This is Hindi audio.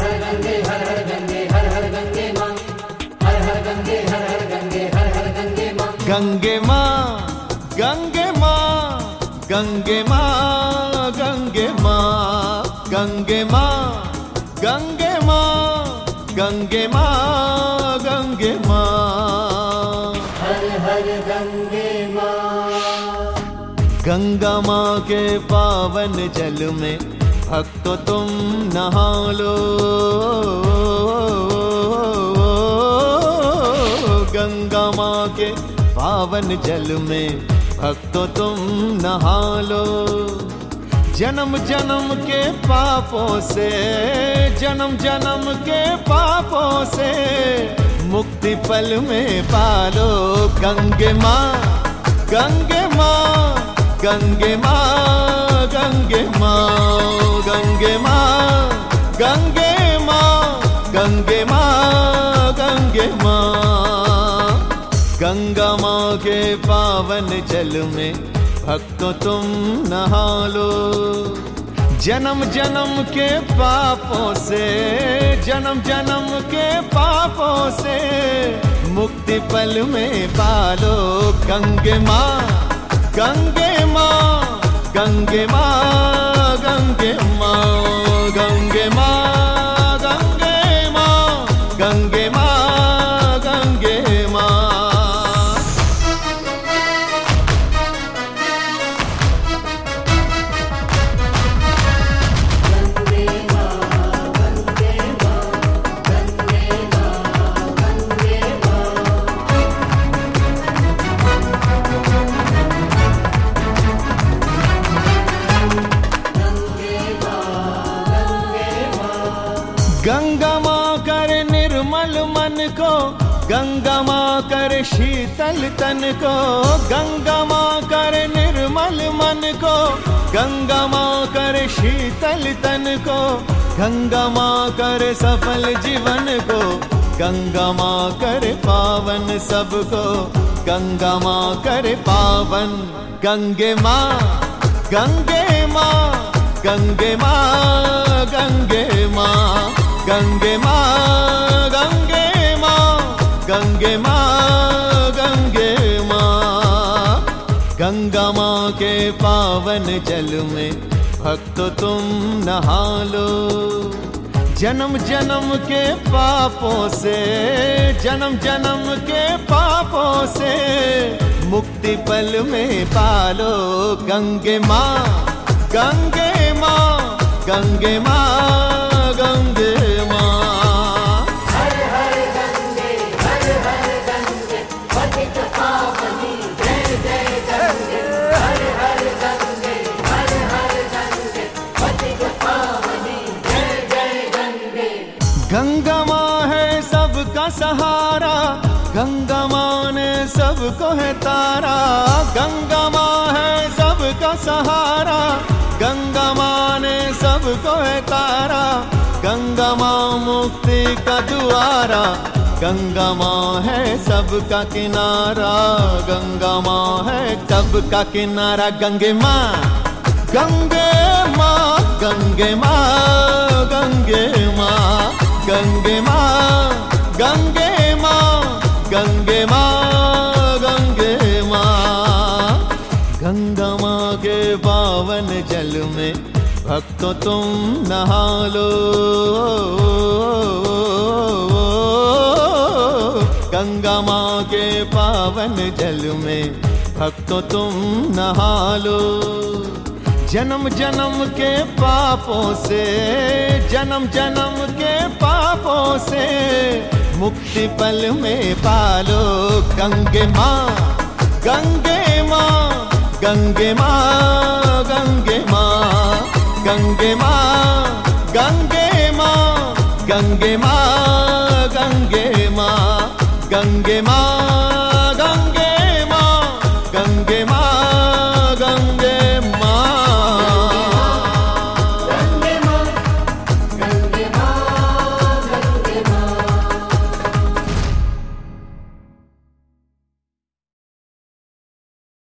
हर गंगे हर हर गंगे हर हर गंगे माँ, हर हर गंगे हर हर गंगे हर हर गंगे माँ। गंगे माँ गंगे माँ गंगे माँ गंगे माँ गंगे माँ गंगे माँ गंगे माँ गंगे माँ, हर हर गंगे माँ। गंगा माँ के पावन जल में भक्तों तुम नहा लो, गंगा माँ के पावन जल में भक्तों तुम नहा लो। जन्म जन्म के पापों से, जन्म जन्म के पापों से मुक्ति पल में पालो। गंगे माँ गंगे माँ गंगे माँ गंगे माँ गंगे माँ गंगे माँ गंगे माँ गंगे माँ, गंगा माँ के पावन जल में भक्तों तुम नहा लो। जन्म जन्म के पापों से, जन्म जन्म के पापों से मुक्ति पल में पालो। गंगे माँ गंगे माँ गंगे माँ गंगे माँ गंगे माँ गंगे माँ गंगे माँ गंगे माँ। गंगा माँ कर निर्मल मन को, गंगा माँ कर शीतल तन को, गंगा माँ कर निर्मल मन को, गंगा माँ कर शीतल तन को, गंगा माँ कर सफल जीवन को, गंगा माँ कर पावन सबको, गंगा माँ कर पावन। गंगे माँ गंगे माँ गंगे माँ गंगे माँ गंगे माँ गंगे माँ गंगे माँ गंगे माँ, गंगा माँ के पावन जल में भक्तों तुम नहा लो। जन्म जन्म के पापों से, जन्म जन्म के पापों से मुक्ति पल में पालो। गंगे माँ गंगे माँ गंगे माँ गंगे माँ, हर हर गंगे हर हर गंगे पतित पावनी जय जय गंगे, हर हर गंगे हर हर गंगे पतित पावनी जय जय गंगे। गंगा माँ है सबका सहारा, गंगा माँ ने सबको है तारा, गंगा माँ है सबका सहारा, गंगा माँ ने सबको है तारा, गंगा माँ मुक्ति का द्वारा, गंगा माँ है सबका किनारा, गंगा माँ है सबका किनारा। गंगे माँ गंगे माँ गंगे माँ गंगे माँ गंगे माँ गंगे माँ गंगे माँ गंगे माँ, गंगा माँ के पावन जल में भक्तों तुम नहा लो। गंगा माँ के पावन जल में भक्तों तुम नहा लो। जन्म जन्म के पापों से, जन्म जन्म के पापों से मुक्ति पल में पालो। गंगे माँ गंगे माँ गंगे माँ गंगे माँ गंगे माँ गंगे माँ गंगे माँ गंगे माँ गंगे माँ